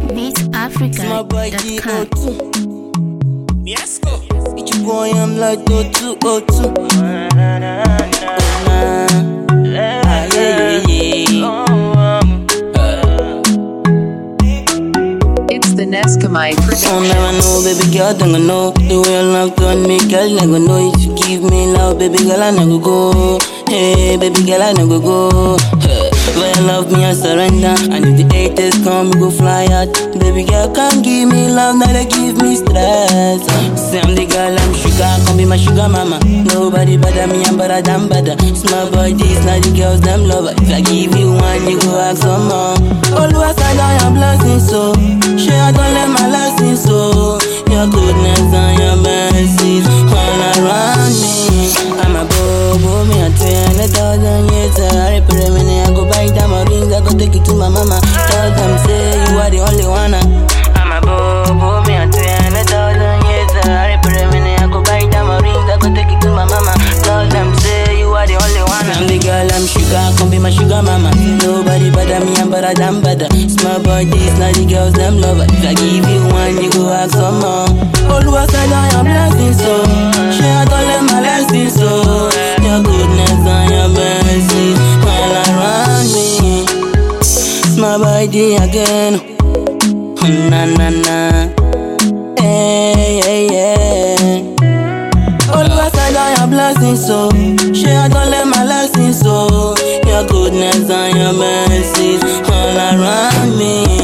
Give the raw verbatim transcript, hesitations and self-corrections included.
beats africa dot com. Yes, go. It's your boy, I'm like oh two oh two. Ah, yeah, yeah, yeah. It's the Neskamai I'll production. never know, baby girl, don't go know. The way your love done me, girl, never know. If you give me love, baby girl, I never go. Hey, baby girl, I never go. Hey, when you love me, I surrender. And if the haters come, we go fly out. Baby girl, can't give me love, now they give me stress. Say I'm the girl, I'm sugar, come be my sugar mama. Nobody better me, I'm better than better. Small boy, this, now the girls, them lover. If I give you one, you go ask some more. Always I die, I'm blessing, so share, I don't let my lessons, so your goodness and your mercies all around me. I'm a bobo, me a train a thousand years. I pray me, I go buy tamarins, I go take it to my mama. Tell them say you are the only one. I'm a bobo, me a train a thousand years. I pray me, I go buy tamarins, I go take it to my mama. Tell them say you are the only one. I'm the girl, I'm sugar, come be my sugar mama. Nobody better me, I'm better than better. Small boy, this, now the girls, them lover. If I give you one, you go ask some more. Always I die, I'm blessing, so share, don't let my lessons, so your goodness and your mercy all around me. Small boy, D again. Na na na. Hey, hey, hey. Always I die, I'm blessing, so share, don't let my lessons, so your goodness and your mercies all around me.